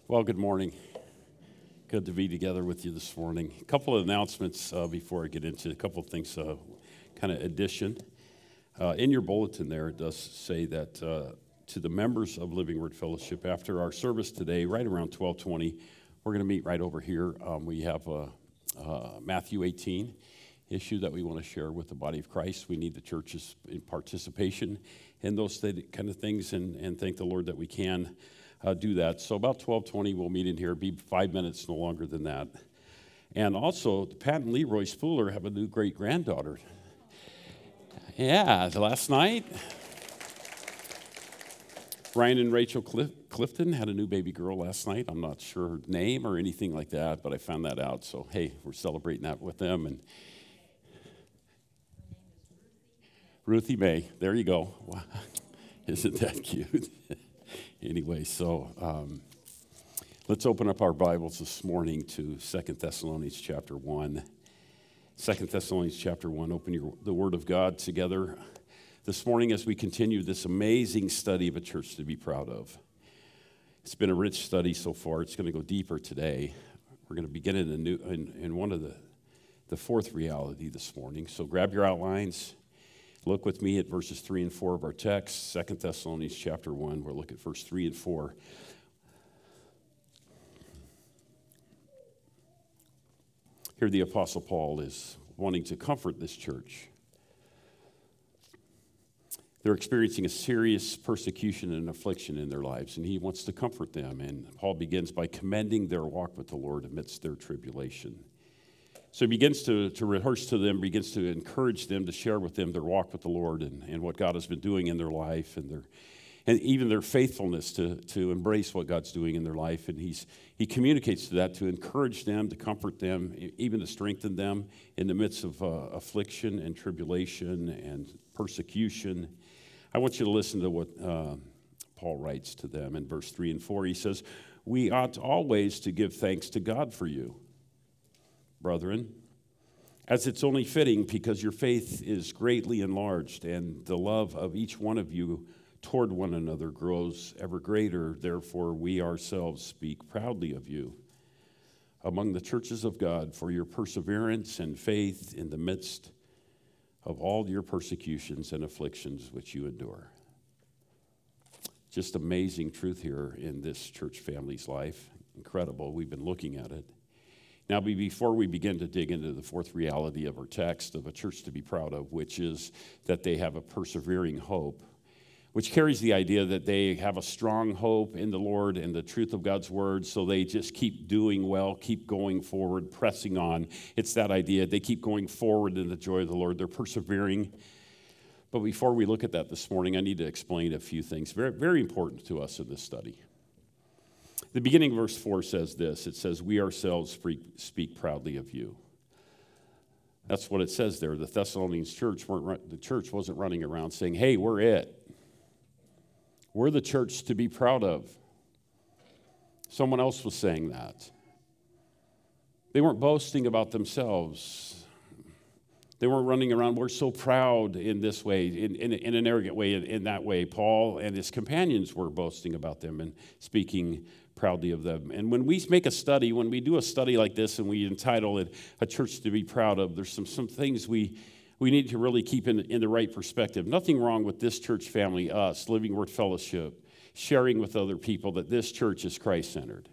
Well, good morning. Good to be together with you this morning. A couple of announcements before I get into a couple of things, kind of addition. In your bulletin there, it does say that to the members of Living Word Fellowship, after our service today, right around 12:20, we're going to meet right over here. We have a Matthew 18 issue that we want to share with the body of Christ. We need the church's participation in those kind of things, and thank the Lord that we can do that. So about 12:20, we'll meet in here. It'll be 5 minutes, no longer than that. And also, Pat and Leroy Spooler have a new great-granddaughter. Yeah, last night, Ryan and Rachel Clifton had a new baby girl last night. I'm not sure her name or anything like that, but I found that out. So, hey, we're celebrating that with them. And Ruthie May, there you go. Wow. Isn't that cute? Anyway, so let's open up our Bibles this morning to 2 Thessalonians chapter 1. 2 Thessalonians chapter 1, open the Word of God together this morning as we continue this amazing study of a church to be proud of. It's been a rich study so far. It's going to go deeper today. We're going to begin in one of the fourth reality this morning. So grab your outlines. Look with me at verses 3 and 4 of our text, 2 Thessalonians chapter 1. We'll look at verse 3 and 4. Here the Apostle Paul is wanting to comfort this church. They're experiencing a serious persecution and affliction in their lives, and he wants to comfort them. And Paul begins by commending their walk with the Lord amidst their tribulation. So he begins to rehearse to them, begins to encourage them, to share with them their walk with the Lord and what God has been doing in their life and even their faithfulness to embrace what God's doing in their life. And he communicates to that to encourage them, to comfort them, even to strengthen them in the midst of affliction and tribulation and persecution. I want you to listen to what Paul writes to them in verse 3 and 4. He says, "We ought always to give thanks to God for you, brethren, as it's only fitting, because your faith is greatly enlarged, and the love of each one of you toward one another grows ever greater. Therefore, we ourselves speak proudly of you among the churches of God for your perseverance and faith in the midst of all your persecutions and afflictions which you endure." Just amazing truth here in this church family's life. Incredible. We've been looking at it. Now, before we begin to dig into the fourth reality of our text of a church to be proud of, which is that they have a persevering hope, which carries the idea that they have a strong hope in the Lord and the truth of God's word, so they just keep doing well, keep going forward, pressing on. It's that idea. They keep going forward in the joy of the Lord. They're persevering. But before we look at that this morning, I need to explain a few things very, very important to us in this study. The beginning of verse 4 says this. It says, "We ourselves speak proudly of you." That's what it says there. The Thessalonians church wasn't running around saying, "Hey, we're it. We're the church to be proud of." Someone else was saying that. They weren't boasting about themselves. They weren't running around, "We're so proud in this way," in an arrogant way, in that way. Paul and his companions were boasting about them and speaking proudly of them. And when we make a study, when we do a study like this and we entitle it "A Church to be Proud of," there's some things we need to really keep in the right perspective. Nothing wrong with this church family, us, Living Word Fellowship, sharing with other people that this church is Christ-centered,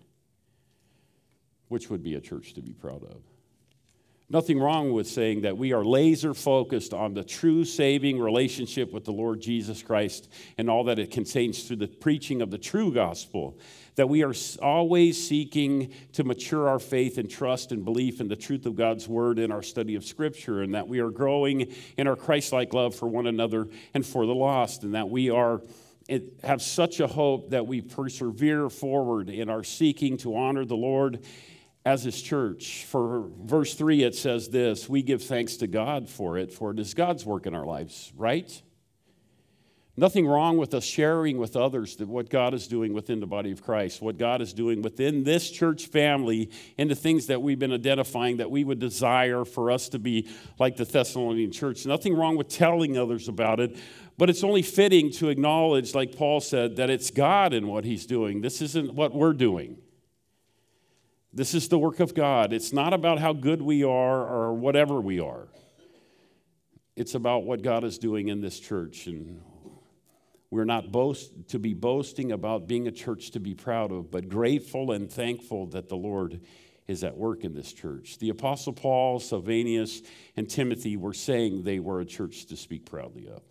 which would be a church to be proud of. Nothing wrong with saying that we are laser focused on the true saving relationship with the Lord Jesus Christ and all that it contains through the preaching of the true gospel, that we are always seeking to mature our faith and trust and belief in the truth of God's word in our study of Scripture, and that we are growing in our Christ-like love for one another and for the lost, and that we have such a hope that we persevere forward in our seeking to honor the Lord as his church. For verse 3, it says this: "We give thanks to God for it is God's work in our lives," right? Nothing wrong with us sharing with others that what God is doing within the body of Christ, what God is doing within this church family, and the things that we've been identifying that we would desire for us to be like the Thessalonian church. Nothing wrong with telling others about it, but it's only fitting to acknowledge, like Paul said, that it's God and what he's doing. This isn't what we're doing. This is the work of God. It's not about how good we are or whatever we are. It's about what God is doing in this church. And we're not to be boasting about being a church to be proud of, but grateful and thankful that the Lord is at work in this church. The Apostle Paul, Silvanus, and Timothy were saying they were a church to speak proudly of.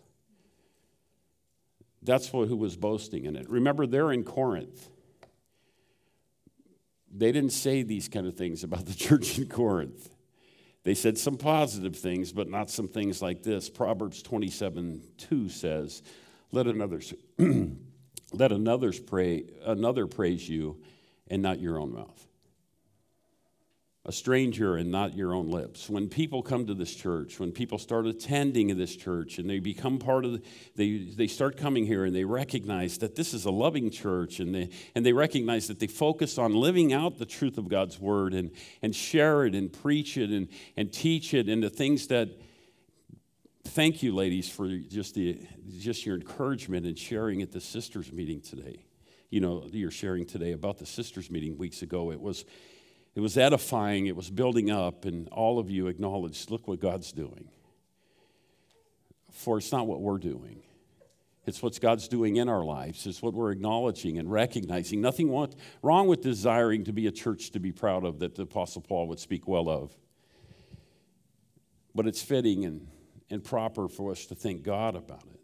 That's who was boasting in it. Remember, they're in Corinth. They didn't say these kind of things about the church in Corinth. They said some positive things, but not some things like this. Proverbs 27:2 says, let another praise you, and not your own mouth. A stranger and not your own lips. When people come to this church, when people start attending in this church and they become part of they start coming here and they recognize that this is a loving church, and they recognize that they focus on living out the truth of God's word and share it and preach it and teach it, and the things that, thank you ladies for just your encouragement and sharing at the sisters meeting today. You know, you're sharing today about the sisters meeting weeks ago. It was edifying, it was building up, and all of you acknowledged, look what God's doing. For it's not what we're doing. It's what God's doing in our lives. It's what we're acknowledging and recognizing. Nothing wrong with desiring to be a church to be proud of that the Apostle Paul would speak well of. But it's fitting and proper for us to thank God about it.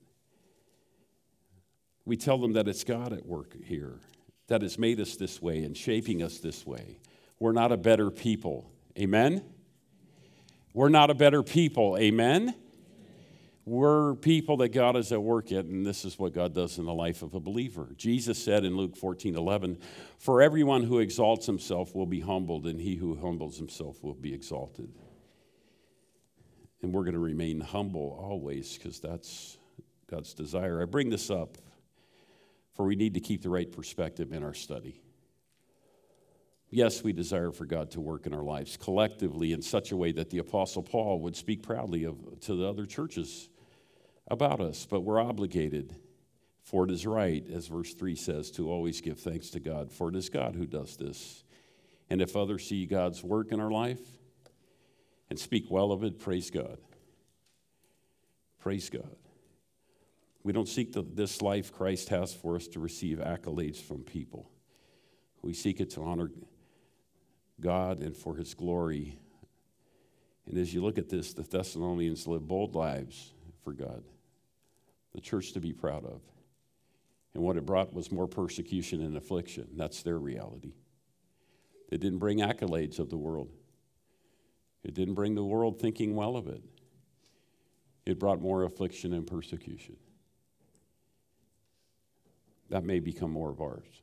We tell them that it's God at work here, that has made us this way and shaping us this way. We're not a better people. Amen? We're not a better people. Amen? We're people that God is at work at, and this is what God does in the life of a believer. Jesus said in Luke 14:11, for everyone who exalts himself will be humbled, and he who humbles himself will be exalted. And we're going to remain humble always, because that's God's desire. I bring this up for we need to keep the right perspective in our study. Yes, we desire for God to work in our lives collectively in such a way that the Apostle Paul would speak proudly to the other churches about us, but we're obligated, for it is right, as verse 3 says, to always give thanks to God, for it is God who does this. And if others see God's work in our life and speak well of it, praise God. Praise God. We don't seek this life Christ has for us to receive accolades from people. We seek it to honor God and for his glory. And as you look at this, the Thessalonians live bold lives for God, the church to be proud of. And what it brought was more persecution and affliction. That's their reality. It didn't bring accolades of the world. It didn't bring the world thinking well of it. It brought more affliction and persecution. That may become more of ours.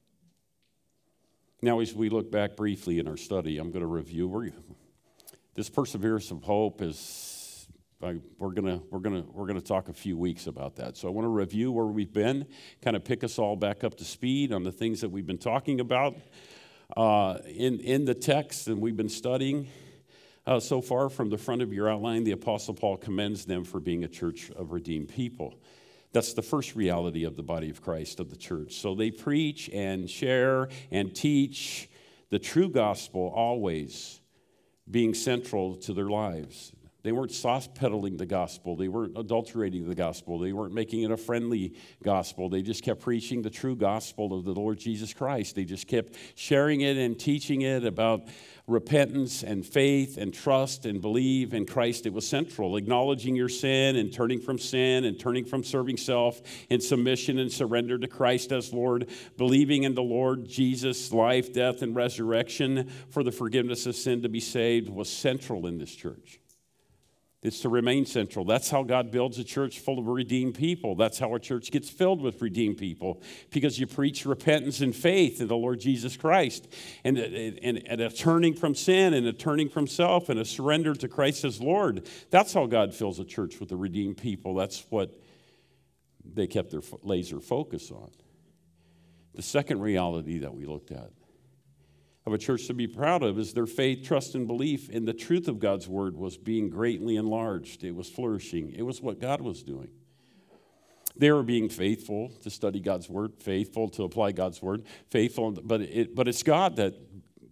Now, as we look back briefly in our study, I'm going to review. This perseverance of hope is. We're going to talk a few weeks about that. So I want to review where we've been, kind of pick us all back up to speed on the things that we've been talking about in the text, and we've been studying so far. From the front of your outline, the Apostle Paul commends them for being a church of redeemed people. That's the first reality of the body of Christ, of the church. So they preach and share and teach the true gospel, always being central to their lives. They weren't soft-pedaling the gospel. They weren't adulterating the gospel. They weren't making it a friendly gospel. They just kept preaching the true gospel of the Lord Jesus Christ. They just kept sharing it and teaching it about repentance and faith and trust and believe in Christ. It was central. Acknowledging your sin and turning from serving self in submission and surrender to Christ as Lord. Believing in the Lord Jesus' life, death, and resurrection for the forgiveness of sin to be saved was central in this church. It's to remain central. That's how God builds a church full of redeemed people. That's how a church gets filled with redeemed people, because you preach repentance and faith in the Lord Jesus Christ, and a turning from sin and a turning from self and a surrender to Christ as Lord. That's how God fills a church with the redeemed people. That's what they kept their laser focus on. The second reality that we looked at of a church to be proud of is their faith, trust, and belief in the truth of God's word was being greatly enlarged. It was flourishing. It was what God was doing. They were being faithful to study God's word, faithful to apply God's word, faithful, but it's God that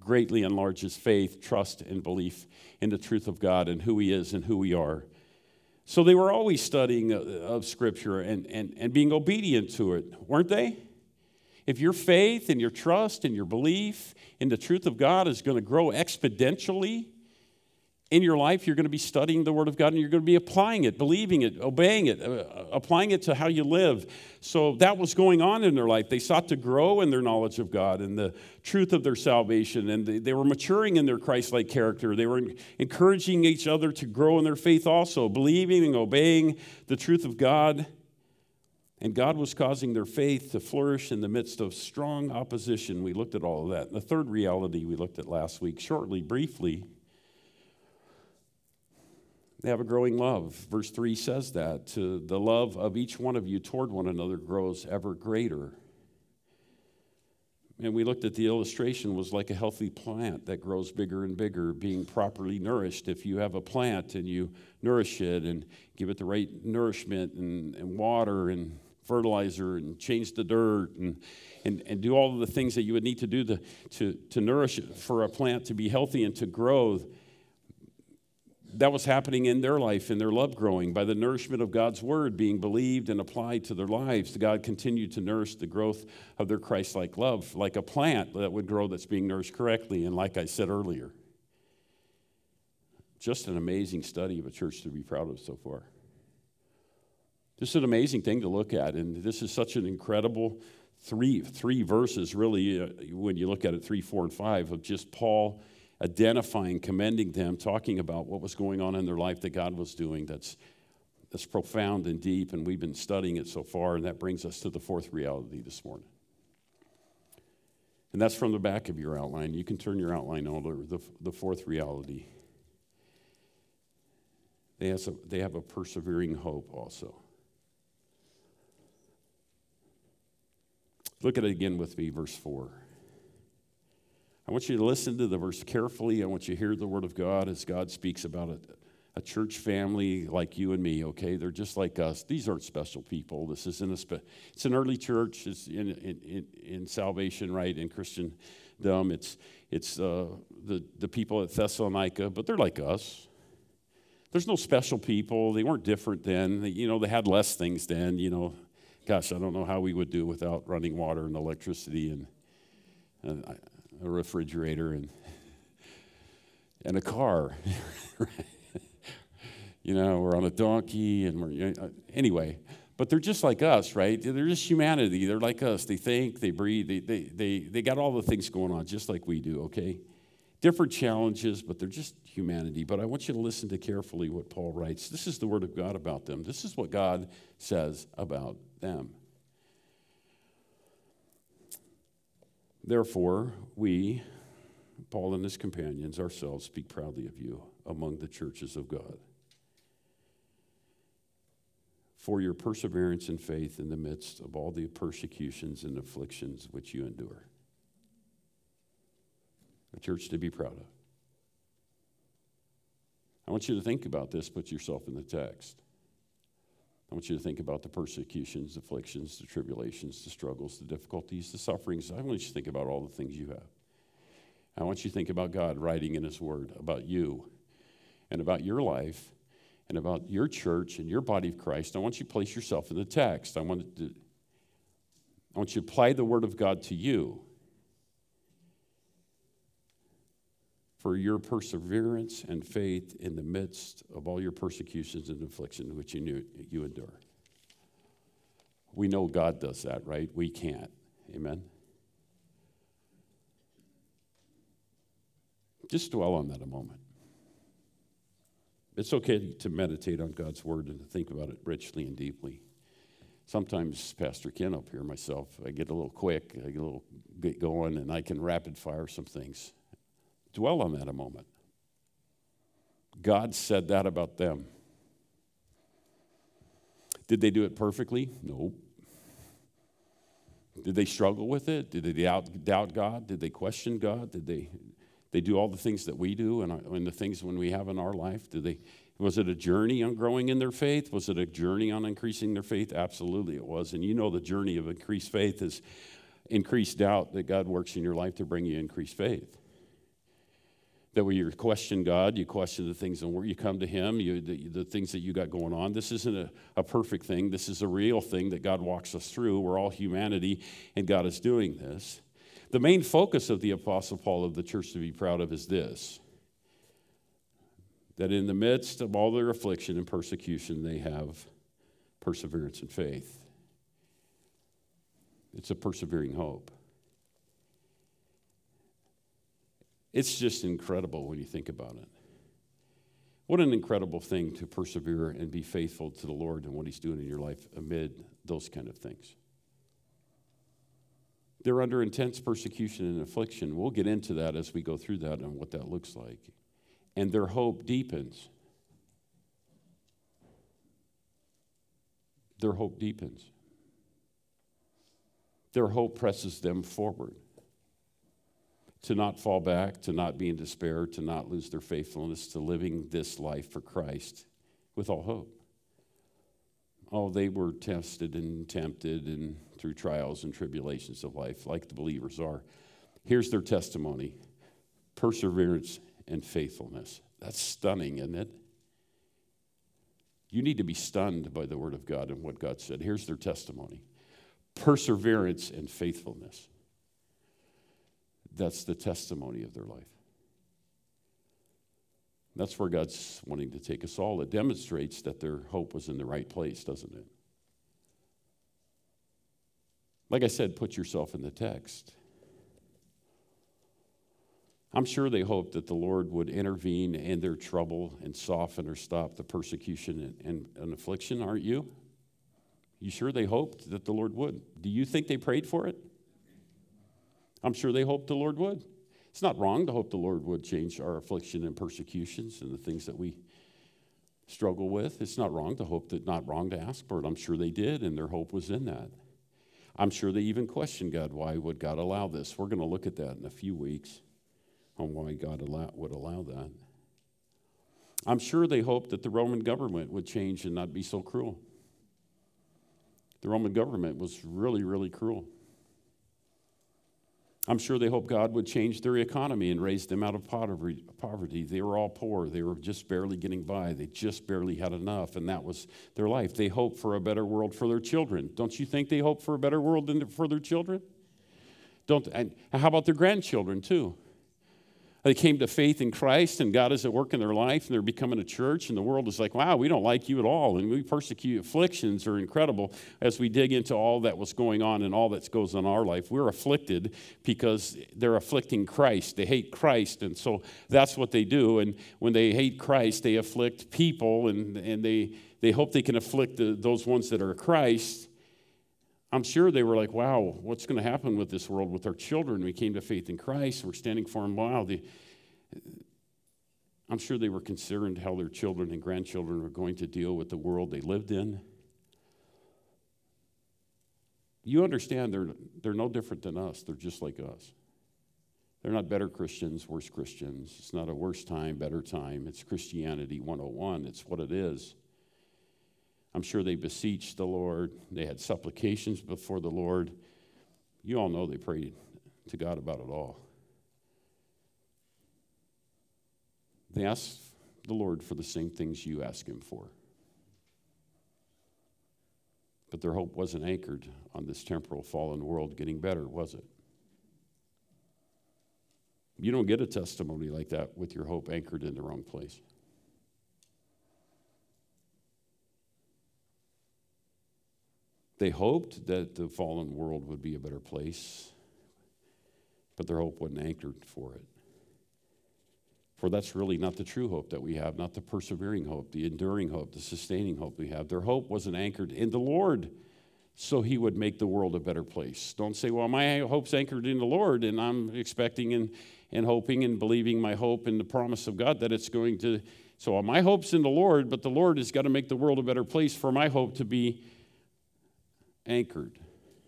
greatly enlarges faith, trust, and belief in the truth of God and who he is and who we are. So they were always studying of Scripture and being obedient to it, weren't they? If your faith and your trust and your belief in the truth of God is going to grow exponentially in your life, you're going to be studying the Word of God and you're going to be applying it, believing it, obeying it, applying it to how you live. So that was going on in their life. They sought to grow in their knowledge of God and the truth of their salvation, and they were maturing in their Christ-like character. They were encouraging each other to grow in their faith also, believing and obeying the truth of God. And God was causing their faith to flourish in the midst of strong opposition. We looked at all of that. And the third reality we looked at last week, shortly, briefly, they have a growing love. Verse 3 says that. The love of each one of you toward one another grows ever greater. And we looked at the illustration was like a healthy plant that grows bigger and bigger, being properly nourished. If you have a plant and you nourish it and give it the right nourishment and water and fertilizer and change the dirt and do all of the things that you would need to do to nourish it for a plant to be healthy and to grow, that was happening in their life, in their love growing, by the nourishment of God's word being believed and applied to their lives. God continued to nourish the growth of their Christ-like love, like a plant that would grow that's being nourished correctly. And like I said earlier, just an amazing study of a church to be proud of so far. Just an amazing thing to look at. And this is such an incredible three verses, really, when you look at it, 3, 4, and 5, of just Paul identifying, commending them, talking about what was going on in their life that God was doing. That's profound and deep, and we've been studying it so far, and that brings us to the fourth reality this morning. And that's from the back of your outline. You can turn your outline over. The fourth reality. They have a persevering hope also. Look at it again with me, verse 4. I want you to listen to the verse carefully. I want you to hear the word of God as God speaks about a church family like you and me, okay? They're just like us. These aren't special people. This isn't it's an early church. It's in salvation, right, in Christendom. It's the people at Thessalonica, but they're like us. There's no special people. They weren't different then. They had less things then, Gosh, I don't know how we would do without running water and electricity and a refrigerator and a car. We're on a donkey and anyway, but they're just like us, right? They're just humanity. They're like us. They think, they breathe, they got all the things going on just like we do, okay? Different challenges, but they're just humanity. But I want you to listen to carefully what Paul writes. This is the word of God about them. This is what God says about them. Therefore, we, Paul and his companions, ourselves, speak proudly of you among the churches of God, for your perseverance and faith in the midst of all the persecutions and afflictions which you endure. A church to be proud of. I want you to think about this, put yourself in the text. I want you to think about the persecutions, afflictions, the tribulations, the struggles, the difficulties, the sufferings. I want you to think about all the things you have. I want you to think about God writing in his word about you and about your life and about your church and your body of Christ. I want you to place yourself in the text. I want you to apply the word of God to you for your perseverance and faith in the midst of all your persecutions and afflictions which you endure. We know God does that, right? We can't. Amen? Just dwell on that a moment. It's okay to meditate on God's word and to think about it richly and deeply. Sometimes, Pastor Ken up here, myself, I get a little quick, I get going, and I can rapid fire some things. Dwell on that a moment. God said that about them. Did they do it perfectly? No. Did they struggle with it? Did they doubt God? Did they question God? Did they do all the things that we do and the things when we have in our life? Was it a journey on growing in their faith? Was it a journey on increasing their faith? Absolutely it was. And the journey of increased faith is increased doubt that God works in your life to bring you increased faith. That when you question God, you question the things and where you come to Him, the things that you got going on. This isn't a perfect thing. This is a real thing that God walks us through. We're all humanity, and God is doing this. The main focus of the Apostle Paul of the church to be proud of is this: that in the midst of all their affliction and persecution, they have perseverance and faith. It's a persevering hope. It's just incredible when you think about it. What an incredible thing to persevere and be faithful to the Lord and what He's doing in your life amid those kind of things. They're under intense persecution and affliction. We'll get into that as we go through that and what that looks like. And their hope deepens. Their hope deepens. Their hope presses them forward. To not fall back, to not be in despair, to not lose their faithfulness, to living this life for Christ with all hope. Oh, they were tested and tempted and through trials and tribulations of life, like the believers are. Here's their testimony: perseverance and faithfulness. That's stunning, isn't it? You need to be stunned by the Word of God and what God said. Here's their testimony: perseverance and faithfulness. That's the testimony of their life. That's where God's wanting to take us all. It demonstrates that their hope was in the right place, doesn't it? Like I said, put yourself in the text. I'm sure they hoped that the Lord would intervene in their trouble and soften or stop the persecution and affliction, aren't you? You sure they hoped that the Lord would? Do you think they prayed for it? I'm sure they hoped the Lord would. It's not wrong to hope the Lord would change our affliction and persecutions and the things that we struggle with. It's not wrong to hope that, not wrong to ask for it. I'm sure they did, and their hope was in that. I'm sure they even questioned God. Why would God allow this? We're going to look at that in a few weeks on why God would allow that. I'm sure they hoped that the Roman government would change and not be so cruel. The Roman government was really, really cruel. I'm sure they hoped God would change their economy and raise them out of poverty. They were all poor. They were just barely getting by. They just barely had enough, and that was their life. They hoped for a better world for their children. Don't you think they hoped for a better world for their children? And how about their grandchildren, too? They came to faith in Christ, and God is at work in their life, and they're becoming a church, and the world is like, wow, we don't like you at all, and we persecute. Afflictions are incredible as we dig into all that was going on and all that goes on in our life. We're afflicted because they're afflicting Christ. They hate Christ, and so that's what they do, and when they hate Christ, they afflict people, and they hope they can afflict those ones that are Christ. I'm sure they were like, wow, what's going to happen with this world with our children? We came to faith in Christ. We're standing for Him. Wow. I'm sure they were concerned how their children and grandchildren were going to deal with the world they lived in. You understand they're no different than us. They're just like us. They're not better Christians, worse Christians. It's not a worse time, better time. It's Christianity 101. It's what it is. I'm sure they beseeched the Lord. They had supplications before the Lord. You all know they prayed to God about it all. They asked the Lord for the same things you ask Him for. But their hope wasn't anchored on this temporal fallen world getting better, was it? You don't get a testimony like that with your hope anchored in the wrong place. They hoped that the fallen world would be a better place, but their hope wasn't anchored for it. For that's really not the true hope that we have, not the persevering hope, the enduring hope, the sustaining hope we have. Their hope wasn't anchored in the Lord, so He would make the world a better place. Don't say, well, my hope's anchored in the Lord, and I'm expecting and hoping and believing my hope in the promise of God that it's going to. So my hope's in the Lord, but the Lord has got to make the world a better place for my hope to be anchored.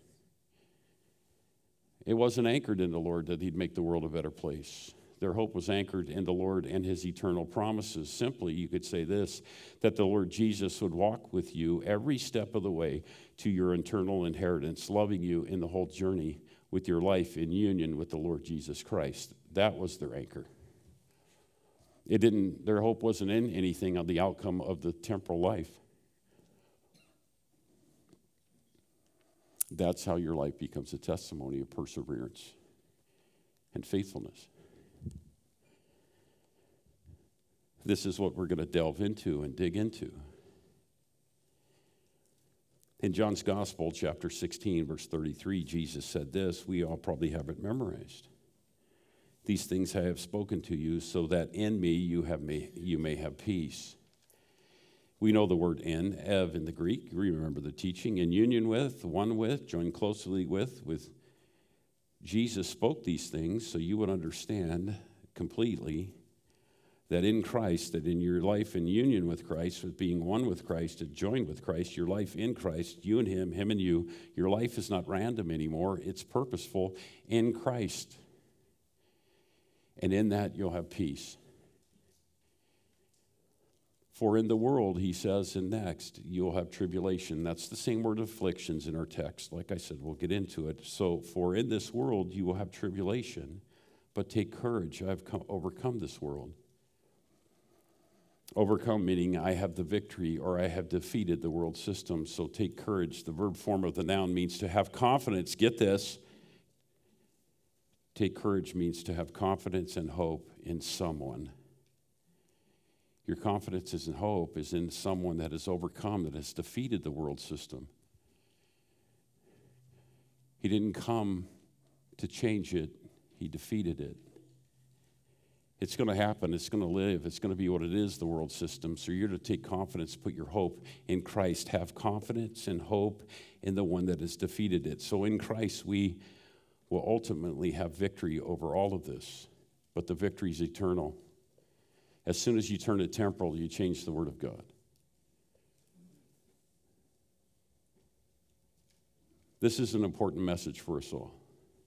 It wasn't anchored in the Lord that He'd make the world a better place. Their hope was anchored in the Lord and His eternal promises. Simply, you could say this, that the Lord Jesus would walk with you every step of the way to your eternal inheritance, loving you in the whole journey with your life in union with the Lord Jesus Christ. That was their anchor. Their hope wasn't in anything on the outcome of the temporal life. That's how your life becomes a testimony of perseverance and faithfulness. This is what we're going to delve into and dig into. In John's Gospel, chapter 16, verse 33, Jesus said this. We all probably have it memorized. These things I have spoken to you, so that in me you may have peace. We know the word in, ev in the Greek. Remember the teaching. In union with, one with, join closely with. Jesus spoke these things so you would understand completely that in Christ, that in your life in union with Christ, with being one with Christ, and joined with Christ, your life in Christ, you and him and you, your life is not random anymore. It's purposeful in Christ. And in that you'll have peace. For in the world, he says, and next, you'll have tribulation. That's the same word afflictions in our text. Like I said, we'll get into it. So, for in this world, you will have tribulation, but take courage. I've overcome this world. Overcome meaning I have the victory or I have defeated the world system. So take courage. The verb form of the noun means to have confidence. Get this. Take courage means to have confidence and hope in someone. Your confidence and hope is in someone that has overcome, that has defeated the world system. He didn't come to change it. He defeated it. It's going to happen. It's going to live. It's going to be what it is, the world system. So you're to take confidence, put your hope in Christ. Have confidence and hope in the one that has defeated it. So in Christ, we will ultimately have victory over all of this. But the victory is eternal. As soon as you turn it temporal, you change the Word of God. This is an important message for us all.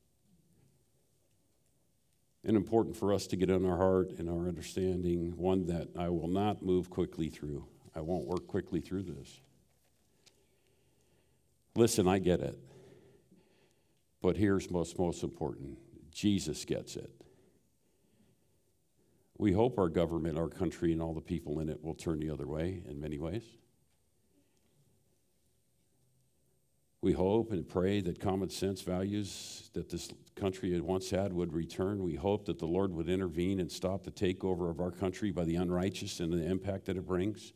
And important for us to get in our heart and our understanding, one that I will not move quickly through. I won't work quickly through this. Listen, I get it. But here's most important. Jesus gets it. We hope our government, our country, and all the people in it will turn the other way in many ways. We hope and pray that common sense values that this country had once had would return. We hope that the Lord would intervene and stop the takeover of our country by the unrighteous and the impact that it brings.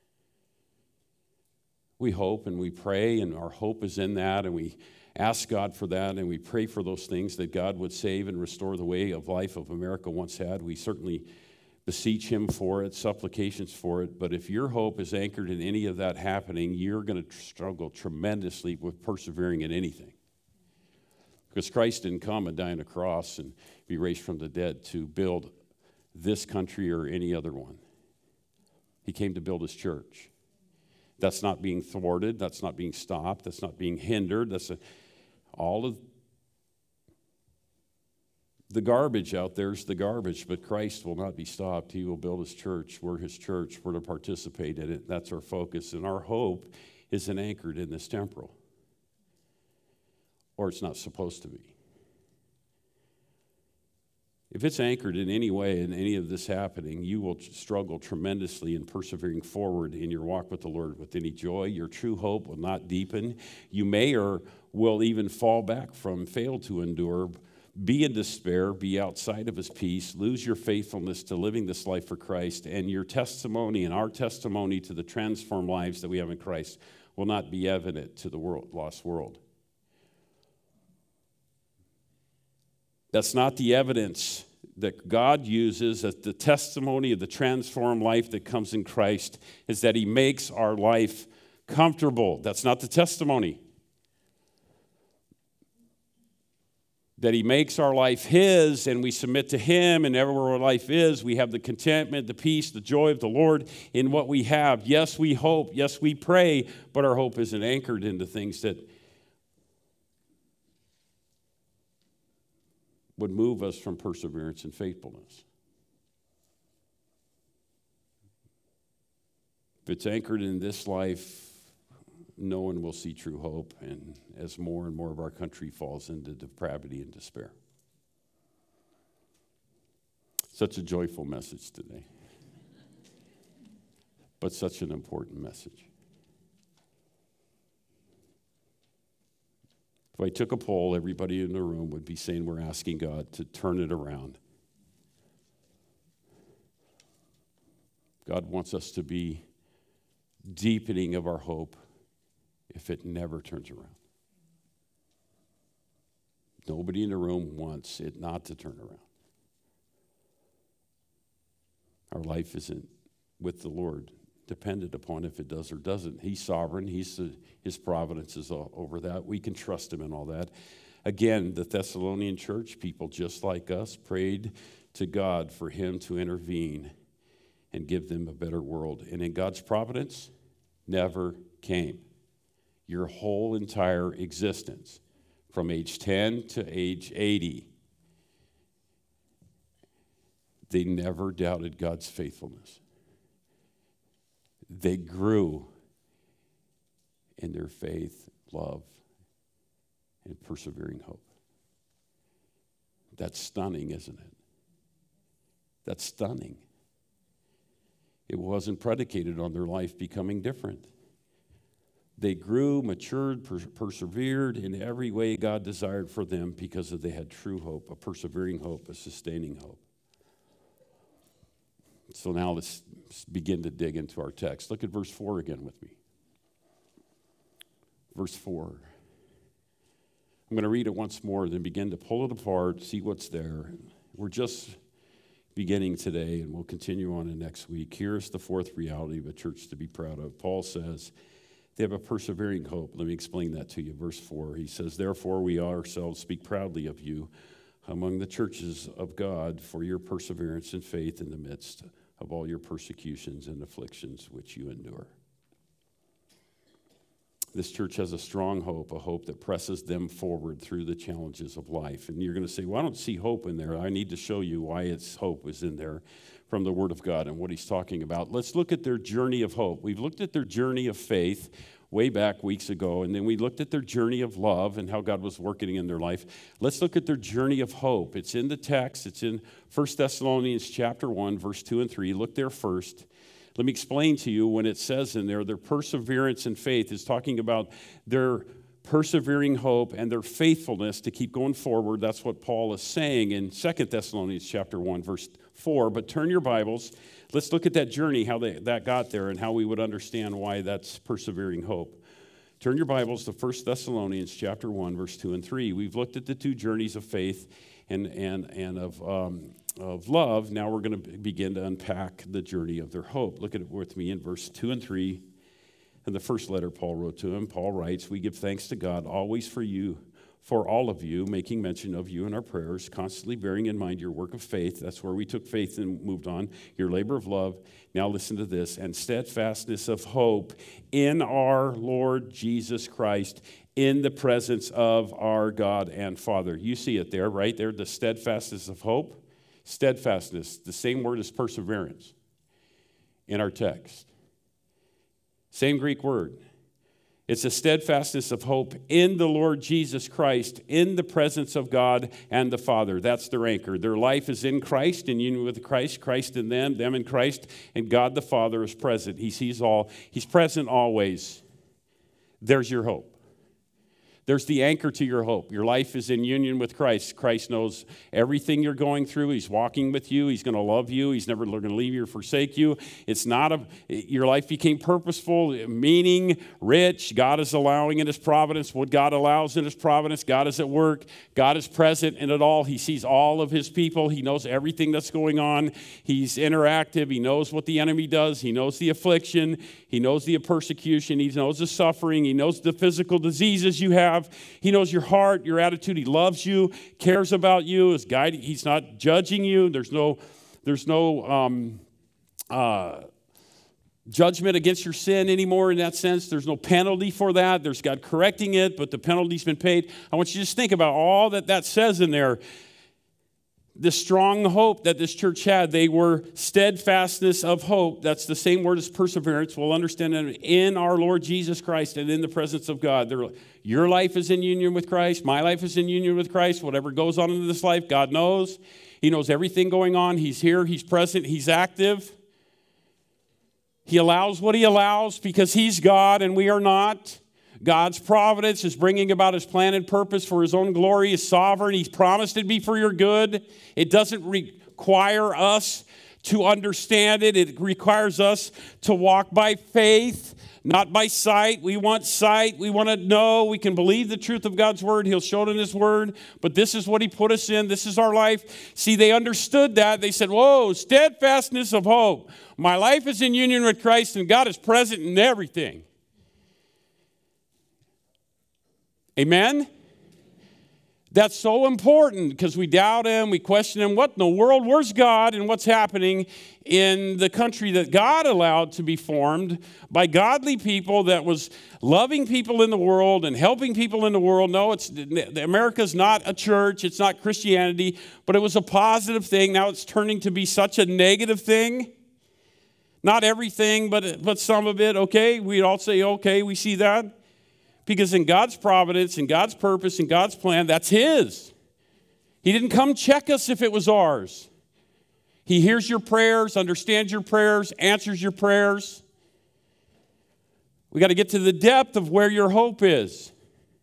We hope and we pray, and our hope is in that, and we ask God for that, and we pray for those things, that God would save and restore the way of life of America once had. We certainly beseech him for it, supplications for it. But if your hope is anchored in any of that happening, you're going to struggle tremendously with persevering in anything. Because Christ didn't come and die on a cross and be raised from the dead to build this country or any other one. He came to build his church. That's not being thwarted. That's not being stopped. That's not being hindered. All of the garbage out there is the garbage, but Christ will not be stopped. He will build his church. We're his church. We're to participate in it. That's our focus. And our hope isn't anchored in this temporal. Or it's not supposed to be. If it's anchored in any way in any of this happening, you will struggle tremendously in persevering forward in your walk with the Lord with any joy. Your true hope will not deepen. You may or will even fall back from, fail to endure, be in despair, be outside of his peace, lose your faithfulness to living this life for Christ, and your testimony and our testimony to the transformed lives that we have in Christ will not be evident to the lost world. That's not the evidence that God uses as the testimony of the transformed life that comes in Christ, is that he makes our life comfortable. That's not the testimony. That he makes our life his and we submit to him, and everywhere our life is, we have the contentment, the peace, the joy of the Lord in what we have. Yes, we hope. Yes, we pray, but our hope isn't anchored into things that would move us from perseverance and faithfulness. If it's anchored in this life, no one will see true hope, and as more and more of our country falls into depravity and despair. Such a joyful message today, but such an important message. If I took a poll, everybody in the room would be saying we're asking God to turn it around. God wants us to be deepening of our hope if it never turns around. Nobody in the room wants it not to turn around. Our life isn't with the Lord dependent upon if it does or doesn't. He's sovereign. His providence is over that. We can trust him in all that. Again, the Thessalonian church, people just like us, prayed to God for him to intervene and give them a better world. And in God's providence, never came. Your whole entire existence, from age 10 to age 80, they never doubted God's faithfulness. They grew in their faith, love, and persevering hope. That's stunning, isn't it? That's stunning. It wasn't predicated on their life becoming different. They grew, matured, persevered in every way God desired for them because they had true hope, a persevering hope, a sustaining hope. So now let's begin to dig into our text. Look at verse 4 again with me. Verse 4. I'm going to read it once more, then begin to pull it apart, see what's there. We're just beginning today, and we'll continue on in next week. Here's the fourth reality of a church to be proud of. Paul says they have a persevering hope. Let me explain that to you. Verse 4, he says, therefore we ourselves speak proudly of you among the churches of God for your perseverance and faith in the midst of all your persecutions and afflictions which you endure. This church has a strong hope, a hope that presses them forward through the challenges of life. And you're going to say, well, I don't see hope in there. I need to show you why its hope is in there from the Word of God and what he's talking about. Let's look at their journey of hope. We've looked at their journey of faith way back weeks ago, and then we looked at their journey of love and how God was working in their life. Let's look at their journey of hope. It's in the text. It's in 1 Thessalonians chapter 1, verse 2 and 3. Look there first. Let me explain to you when it says in there, their perseverance and faith is talking about their persevering hope and their faithfulness to keep going forward. That's what Paul is saying in 2 Thessalonians chapter 1, verse 4. But turn your Bibles. Let's look at that journey, how that got there, and how we would understand why that's persevering hope. Turn your Bibles to 1 Thessalonians chapter 1, verse 2 and 3. We've looked at the two journeys of faith and of love. Now we're going to begin to unpack the journey of their hope. Look at it with me in verse 2 and 3. In the first letter Paul wrote to him, Paul writes, we give thanks to God always for all of you, making mention of you in our prayers, constantly bearing in mind your work of faith. That's where we took faith and moved on. Your labor of love. Now listen to this. And steadfastness of hope in our Lord Jesus Christ, in the presence of our God and Father. You see it there, right there, the steadfastness of hope. Steadfastness, the same word as perseverance in our text. Same Greek word. It's a steadfastness of hope in the Lord Jesus Christ, in the presence of God and the Father. That's their anchor. Their life is in Christ, in union with Christ, Christ in them in Christ, and God the Father is present. He sees all. He's present always. There's your hope. There's the anchor to your hope. Your life is in union with Christ. Christ knows everything you're going through. He's walking with you. He's going to love you. He's never going to leave you or forsake you. It's not your life became purposeful, meaning, rich. God is allowing in his providence what God allows in his providence. God is at work. God is present in it all. He sees all of his people. He knows everything that's going on. He's interactive. He knows what the enemy does. He knows the affliction. He knows the persecution. He knows the suffering. He knows the physical diseases you have. He knows your heart, your attitude. He loves you, cares about you, is guiding. He's not judging you. There's no judgment against your sin anymore in that sense. There's no penalty for that. There's God correcting it, but the penalty's been paid. I want you to just think about all that says in there. the strong hope that this church had. They were steadfastness of hope. That's the same word as perseverance. We'll understand that in our Lord Jesus Christ and in the presence of God. Your life is in union with Christ. My life is in union with Christ. Whatever goes on in this life, God knows. He knows everything going on. He's here. He's present. He's active. He allows what he allows because he's God and we are not. God's providence is bringing about his plan and purpose for his own glory. He's sovereign. He's promised it be for your good. It doesn't require us to understand it. It requires us to walk by faith, not by sight. We want sight. We want to know. We can believe the truth of God's word. He'll show it in his word. But this is what he put us in. This is our life. See, they understood that. They said, whoa, steadfastness of hope. My life is in union with Christ and God is present in everything. Amen? That's so important because we doubt him, we question him. What in the world? Where's God and what's happening in the country that God allowed to be formed by godly people that was loving people in the world and helping people in the world? No, America's not a church. It's not Christianity, but it was a positive thing. Now it's turning to be such a negative thing. Not everything, but some of it. Okay, we'd all say, okay, we see that. Because in God's providence, in God's purpose, in God's plan, that's his. He didn't come check us if it was ours. He hears your prayers, understands your prayers, answers your prayers. We got to get to the depth of where your hope is.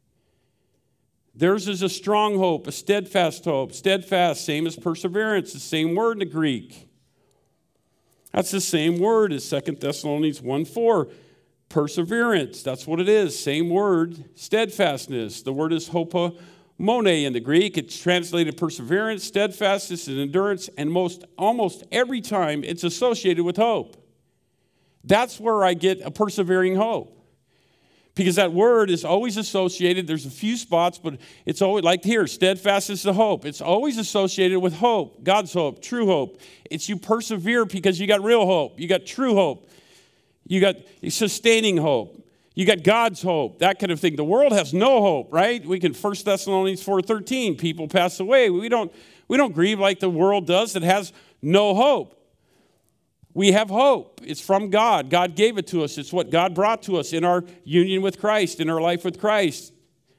Theirs is a strong hope, a steadfast hope. Steadfast, same as perseverance, the same word in the Greek. That's the same word as 2 Thessalonians 1:4. Perseverance, that's what it is. Same word, steadfastness. The word is hopomone in the Greek. It's translated perseverance, steadfastness, and endurance, and almost every time it's associated with hope. That's where I get a persevering hope. Because that word is always associated. There's a few spots, but it's always like here, steadfastness of hope. It's always associated with hope, God's hope, true hope. It's you persevere because you got real hope. You got true hope. You got sustaining hope. You got God's hope, that kind of thing. The world has no hope, right? We can 1 Thessalonians 4:13, people pass away. We don't grieve like the world does that has no hope. We have hope. It's from God. God gave it to us. It's what God brought to us in our union with Christ, in our life with Christ.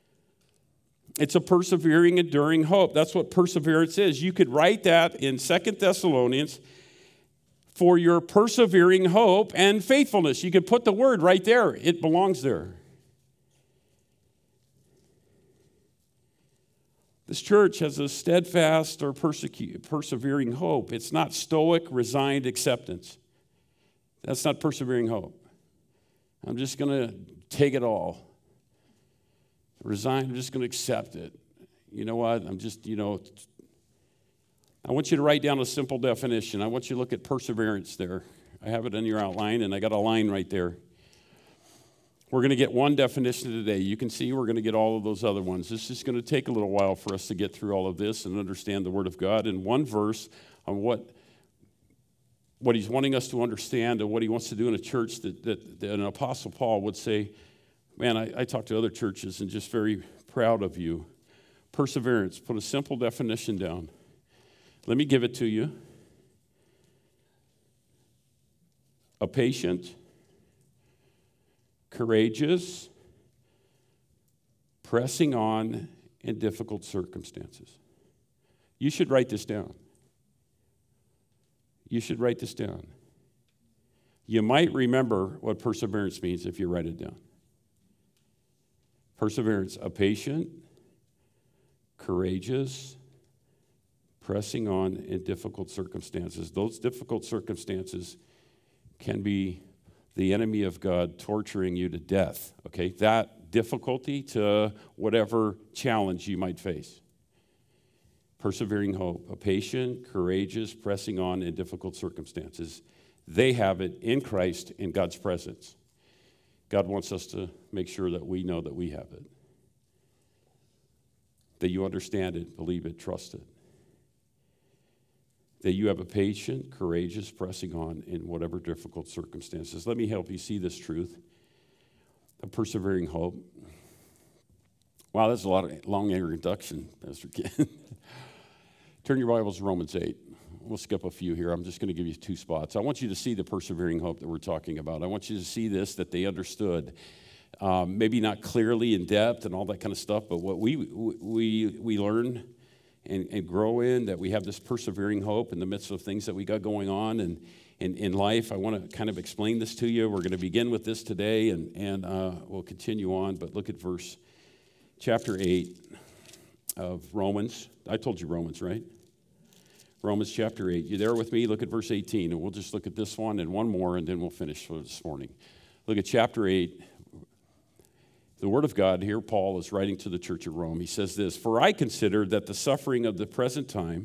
It's a persevering, enduring hope. That's what perseverance is. You could write that in 2 Thessalonians for your persevering hope and faithfulness. You could put the word right there. It belongs there. This church has a steadfast or persevering hope. It's not stoic, resigned acceptance. That's not persevering hope. I'm just going to take it all. Resign, I'm just going to accept it. You know what? I want you to write down a simple definition. I want you to look at perseverance there. I have it in your outline, and I got a line right there. We're going to get one definition today. You can see we're going to get all of those other ones. This is going to take a little while for us to get through all of this and understand the Word of God in one verse on what he's wanting us to understand and what he wants to do in a church that an Apostle Paul would say, man, I talk to other churches and just very proud of you. Perseverance, put a simple definition down. Let me give it to you. A patient, courageous, pressing on in difficult circumstances. You should write this down. You should write this down. You might remember what perseverance means if you write it down. Perseverance, a patient, courageous, pressing on in difficult circumstances. Those difficult circumstances can be the enemy of God torturing you to death, okay? That difficulty to whatever challenge you might face. Persevering hope, a patient, courageous, pressing on in difficult circumstances. They have it in Christ in God's presence. God wants us to make sure that we know that we have it. That you understand it, believe it, trust it. That you have a patient, courageous, pressing on in whatever difficult circumstances. Let me help you see this truth. A persevering hope. Wow, that's a long introduction, Pastor Ken. Turn your Bibles to Romans 8. We'll skip a few here. I'm just going to give you 2 spots. I want you to see the persevering hope that we're talking about. I want you to see this, that they understood. Maybe not clearly in depth and all that kind of stuff, but what we learn and grow in, that we have this persevering hope in the midst of things that we got going on and in life. I want to kind of explain this to you. We're going to begin with this today, and we'll continue on. But look at chapter 8 of Romans. I told you Romans, right? Romans chapter 8. You there with me? Look at verse 18, and we'll just look at this one and one more, and then we'll finish for this morning. Look at chapter 8. The Word of God here, Paul is writing to the church of Rome. He says this, "For I consider that the sufferings of this present time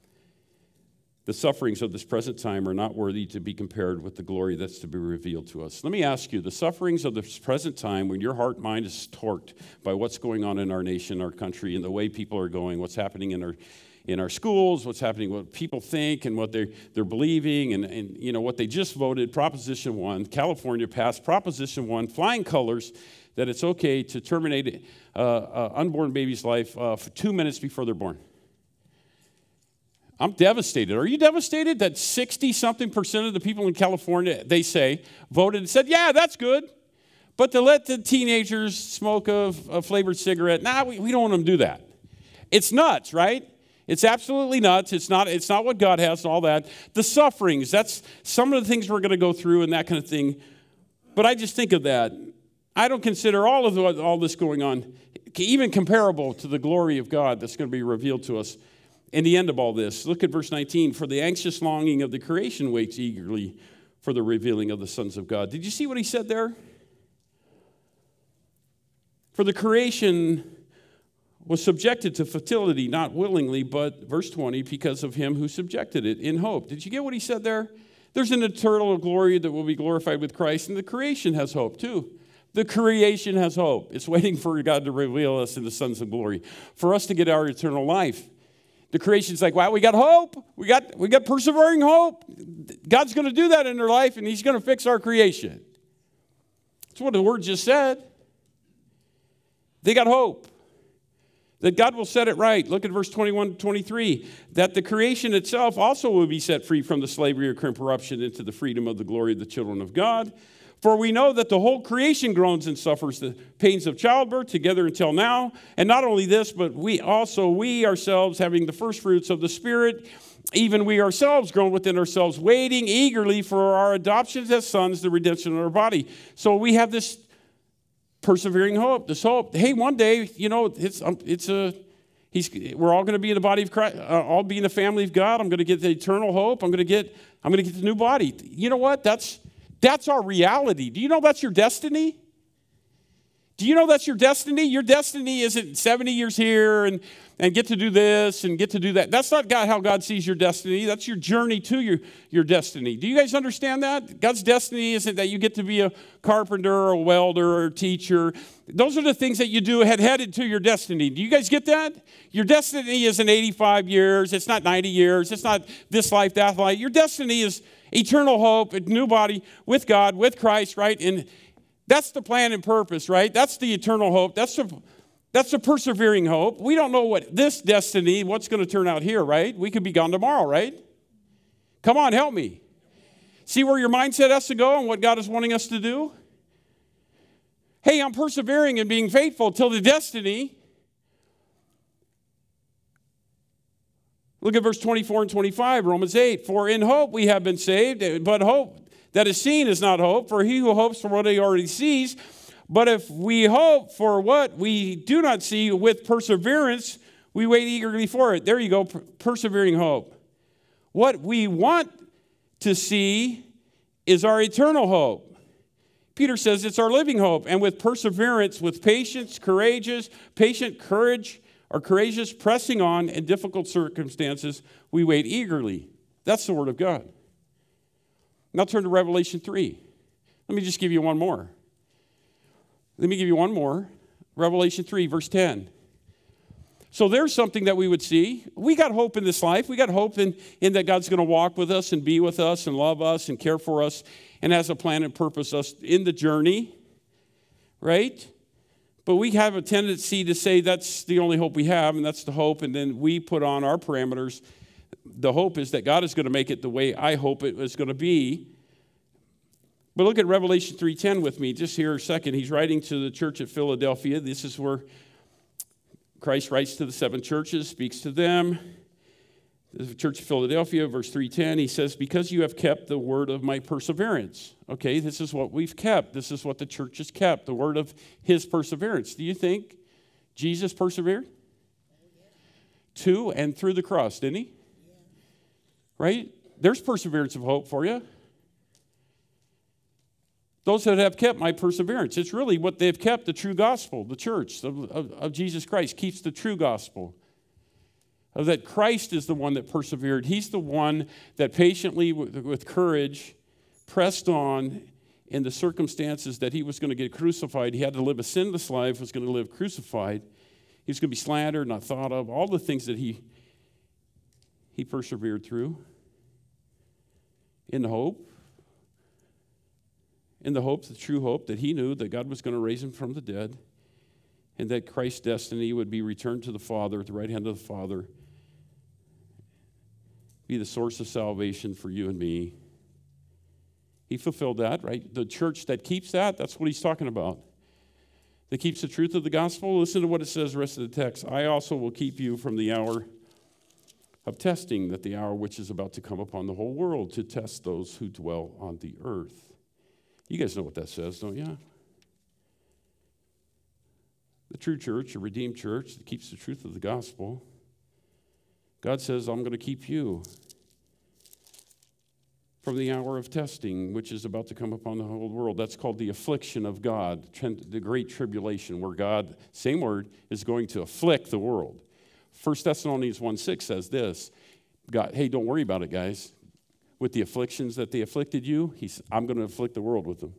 are not worthy to be compared with the glory that's to be revealed to us." Let me ask you, the sufferings of this present time, when your heart and mind is torqued by what's going on in our nation, our country, and the way people are going, what's happening in our schools, what's happening, what people think, and what they're believing, and you know what they just voted, Proposition 1, California passed Proposition 1, flying colors, that it's okay to terminate an unborn baby's life for 2 minutes before they're born. I'm devastated. Are you devastated that 60-something% of the people in California, they say, voted and said, yeah, that's good, but to let the teenagers smoke a flavored cigarette, we don't want them to do that. It's nuts, right? It's absolutely nuts. It's not what God has and all that. The sufferings, that's some of the things we're going to go through and that kind of thing. But I just think of that. I don't consider all this going on even comparable to the glory of God that's going to be revealed to us in the end of all this. Look at verse 19. "For the anxious longing of the creation waits eagerly for the revealing of the sons of God." Did you see what he said there? For the creation was subjected to fertility, not willingly, but, verse 20, because of him who subjected it in hope. Did you get what he said there? There's an eternal glory that will be glorified with Christ, and the creation has hope too. The creation has hope. It's waiting for God to reveal us in the sons of glory, for us to get our eternal life. The creation's like, wow, we got hope. We got persevering hope. God's going to do that in their life, and he's going to fix our creation. That's what the word just said. They got hope that God will set it right. Look at verse 21 to 23. That the creation itself also will be set free from the slavery of corruption into the freedom of the glory of the children of God. For we know that the whole creation groans and suffers the pains of childbirth together until now. And not only this, but we ourselves, having the first fruits of the Spirit, even we ourselves groan within ourselves, waiting eagerly for our adoption as sons, the redemption of our body. So we have this persevering hope, this hope. Hey, one day, we're all going to be in the body of Christ, all be in the family of God. I'm going to get the eternal hope. I'm going to get the new body. You know what? That's our reality. Do you know that's your destiny? Do you know that's your destiny? Your destiny isn't 70 years here and get to do this and get to do that. That's not how God sees your destiny. That's your journey to your destiny. Do you guys understand that? God's destiny isn't that you get to be a carpenter or a welder or a teacher. Those are the things that you do headed to your destiny. Do you guys get that? Your destiny isn't 85 years. It's not 90 years. It's not this life, that life. Your destiny is eternal hope, a new body with God, with Christ, right? And that's the plan and purpose, right? That's the eternal hope. That's the persevering hope. We don't know what's going to turn out here, right? We could be gone tomorrow, right? Come on, help me. See where your mindset has to go and what God is wanting us to do? Hey, I'm persevering and being faithful till the destiny. Look at verse 24 and 25, Romans 8. "For in hope we have been saved, but hope that is seen is not hope. For he who hopes for what he already sees. But if we hope for what we do not see, with perseverance, we wait eagerly for it." There you go, persevering hope. What we want to see is our eternal hope. Peter says it's our living hope. And with perseverance, with patience, courageous, pressing on in difficult circumstances, we wait eagerly. That's the word of God. Now turn to Revelation 3. Let me just give you one more. Revelation 3, verse 10. So there's something that we would see. We got hope in this life. We got hope in that God's going to walk with us and be with us and love us and care for us and has a plan and purpose us in the journey, right? But we have a tendency to say that's the only hope we have, and that's the hope, and then we put on our parameters. The hope is that God is going to make it the way I hope it is going to be. But look at Revelation 3:10 with me just here a second. He's writing to the church at Philadelphia. This is where Christ writes to the 7 churches, speaks to them. The church of Philadelphia, verse 3:10, he says, because you have kept the word of my perseverance. Okay, this is what we've kept. This is what the church has kept, the word of his perseverance. Do you think Jesus persevered? To and through the cross, didn't he? Right? There's perseverance of hope for you. Those that have kept my perseverance. It's really what they've kept, the true gospel, the church of Jesus Christ keeps the true gospel. Of that Christ is the one that persevered. He's the one that patiently, with courage, pressed on in the circumstances that he was going to get crucified. He had to live a sinless life, was going to live crucified. He was going to be slandered, not thought of. All the things that he persevered through. In hope, the true hope that he knew that God was going to raise him from the dead and that Christ's destiny would be returned to the Father, at the right hand of the Father, be the source of salvation for you and me. He fulfilled that, right? The church that keeps that, that's what he's talking about. That keeps the truth of the gospel. Listen to what it says the rest of the text. I also will keep you from the hour of testing, that the hour which is about to come upon the whole world to test those who dwell on the earth. You guys know what that says, don't you? The true church, a redeemed church that keeps the truth of the gospel. God says, I'm going to keep you from the hour of testing, which is about to come upon the whole world. That's called the affliction of God, the great tribulation, where God, same word, is going to afflict the world. 1 Thessalonians 1:6 says this, God, hey, don't worry about it, guys. With the afflictions that they afflicted you, I'm going to afflict the world with them.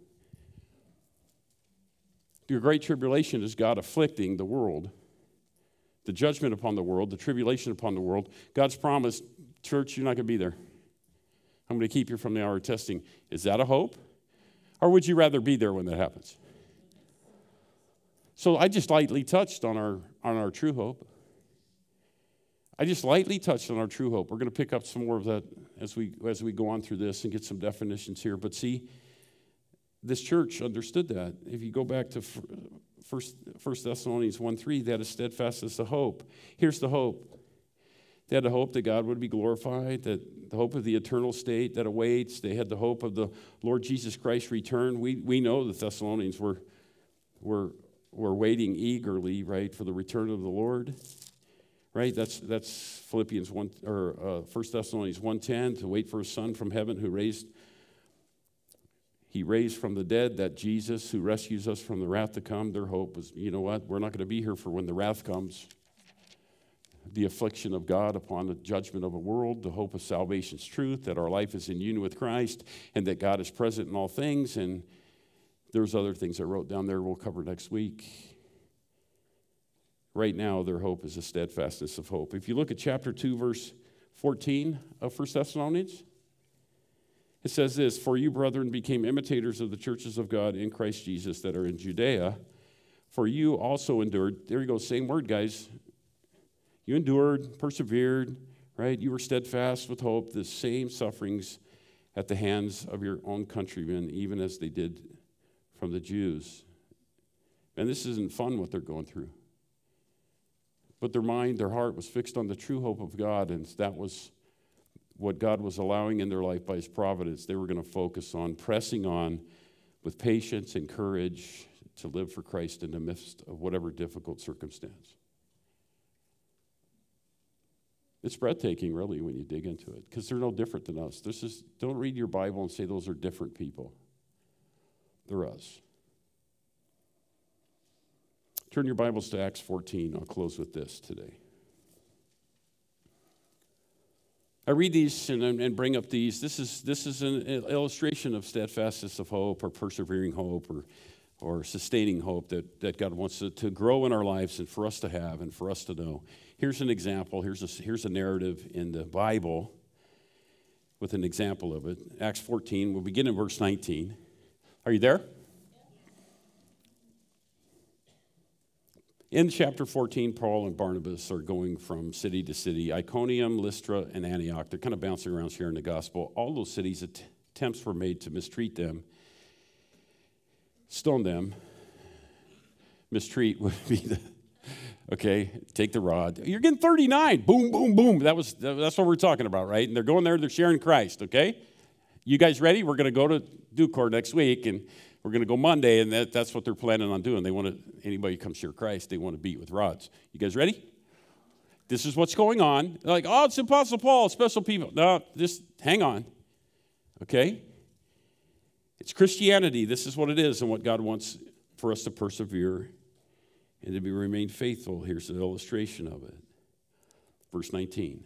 Your great tribulation is God afflicting the world, the judgment upon the world, the tribulation upon the world. God's promise, church, you're not going to be there. I'm going to keep you from the hour of testing. Is that a hope? Or would you rather be there when that happens? So I just lightly touched on our true hope. I just lightly touched on our true hope. We're going to pick up some more of that as we go on through this and get some definitions here. But see, this church understood that. If you go back to 1 Thessalonians 1:3, they had a steadfastness of hope. Here's the hope. They had the hope that God would be glorified, that the hope of the eternal state that awaits. They had the hope of the Lord Jesus Christ's return. We know the Thessalonians were waiting eagerly, right, for the return of the Lord. Right, that's Philippians 1 or 1 Thessalonians 1:10, to wait for a son from heaven he raised from the dead, that Jesus who rescues us from the wrath to come. Their hope was, you know what, we're not going to be here for when the wrath comes. The affliction of God upon the judgment of a world, the hope of salvation's truth, that our life is in union with Christ, and that God is present in all things. And there's other things I wrote down there we'll cover next week. Right now, their hope is a steadfastness of hope. If you look at chapter 2, verse 14 of 1 Thessalonians, it says this, for you, brethren, became imitators of the churches of God in Christ Jesus that are in Judea, for you also endured. There you go, same word, guys. You endured, persevered, right? You were steadfast with hope, the same sufferings at the hands of your own countrymen, even as they did from the Jews. And this isn't fun what they're going through. But their mind, their heart was fixed on the true hope of God, and that was what God was allowing in their life by his providence. They were going to focus on pressing on with patience and courage to live for Christ in the midst of whatever difficult circumstance. It's breathtaking, really, when you dig into it, because they're no different than us. Don't read your Bible and say those are different people. They're us. Turn your Bibles to Acts 14. I'll close with this today. I read these and bring up these. This is an illustration of steadfastness of hope, or persevering hope, or sustaining hope that God wants to grow in our lives and for us to have and for us to know. Here's an example. Here's a narrative in the Bible with an example of it. Acts 14. We'll begin in verse 19. Are you there? In chapter 14, Paul and Barnabas are going from city to city, Iconium, Lystra, and Antioch. They're kind of bouncing around sharing the gospel. All those cities, attempts were made to mistreat them, stone them. Mistreat would be take the rod. You're getting 39. Boom, boom, boom. That's what we're talking about, right? And they're going there, they're sharing Christ, okay? You guys ready? We're going to go to Ducor next week, and we're going to go Monday, and that's what they're planning on doing. They want anybody who comes share Christ, they want to beat with rods. You guys ready? This is what's going on. They're like, oh, it's Apostle Paul, special people. No, just hang on, okay? It's Christianity. This is what it is and what God wants for us to persevere and to remain faithful. Here's an illustration of it. Verse 19.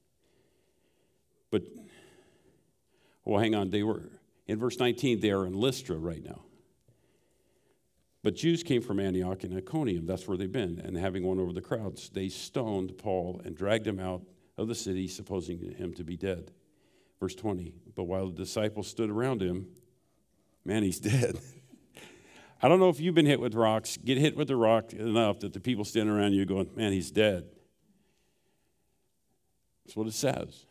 Hang on. In verse 19, they are in Lystra right now. But Jews came from Antioch and Iconium. That's where they've been. And having won over the crowds, they stoned Paul and dragged him out of the city, supposing him to be dead. Verse 20. But while the disciples stood around him, man, he's dead. I don't know if you've been hit with rocks. Get hit with the rock enough that the people standing around you going, man, he's dead. That's what it says.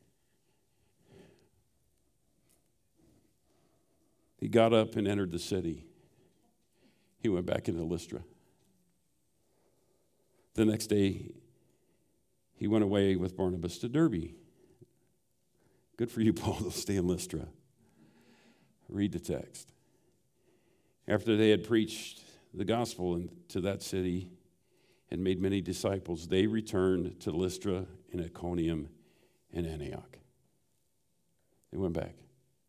He got up and entered the city. He went back into Lystra. The next day, he went away with Barnabas to Derbe. Good for you, Paul, to stay in Lystra. Read the text. After they had preached the gospel to that city and made many disciples, they returned to Lystra and Iconium and Antioch. They went back.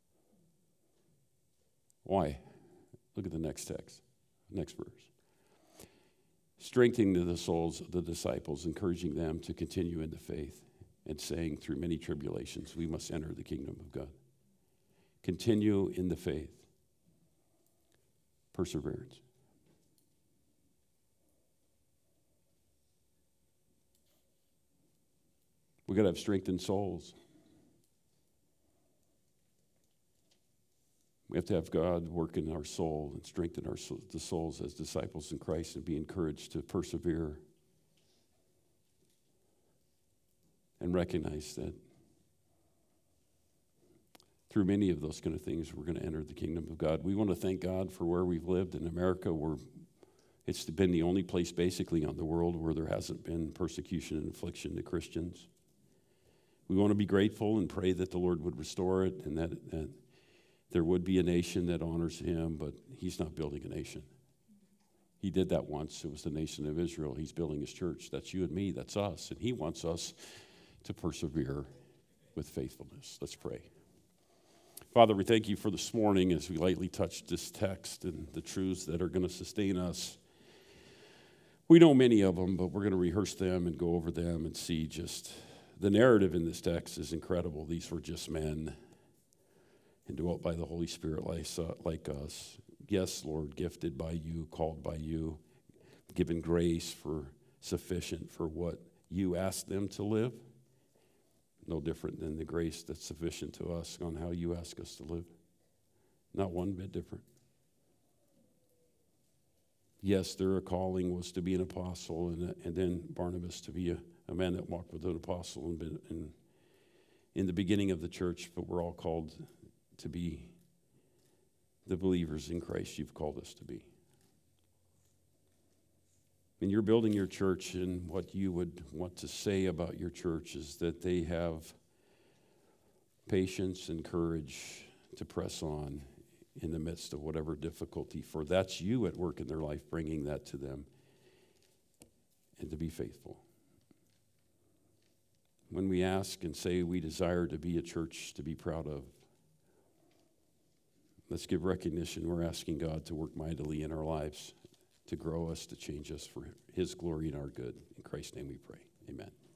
Why? Look at the next text, next verse. Strengthening the souls of the disciples, encouraging them to continue in the faith, and saying, through many tribulations, we must enter the kingdom of God. Continue in the faith. Perseverance. We've got to have strengthened souls. We have to have God work in our soul and strengthen the souls as disciples in Christ and be encouraged to persevere and recognize that through many of those kind of things, we're going to enter the kingdom of God. We want to thank God for where we've lived in America, where it's been the only place basically on the world where there hasn't been persecution and affliction to Christians. We want to be grateful and pray that the Lord would restore it and that there would be a nation that honors him, but he's not building a nation. He did that once. It was the nation of Israel. He's building his church. That's you and me. That's us. And he wants us to persevere with faithfulness. Let's pray. Father, we thank you for this morning as we lightly touched this text and the truths that are going to sustain us. We know many of them, but we're going to rehearse them and go over them and see just the narrative in this text is incredible. These were just men and dwelt by the Holy Spirit like us. Yes, Lord, gifted by you, called by you, given grace for sufficient for what you asked them to live. No different than the grace that's sufficient to us on how you ask us to live. Not one bit different. Yes, their calling was to be an apostle, and then Barnabas to be a man that walked with an apostle and been in the beginning of the church, but we're all called to be the believers in Christ you've called us to be. And you're building your church, and what you would want to say about your church is that they have patience and courage to press on in the midst of whatever difficulty, for that's you at work in their life, bringing that to them, and to be faithful. When we ask and say we desire to be a church to be proud of, let's give recognition. We're asking God to work mightily in our lives, to grow us, to change us for his glory and our good. In Christ's name we pray. Amen.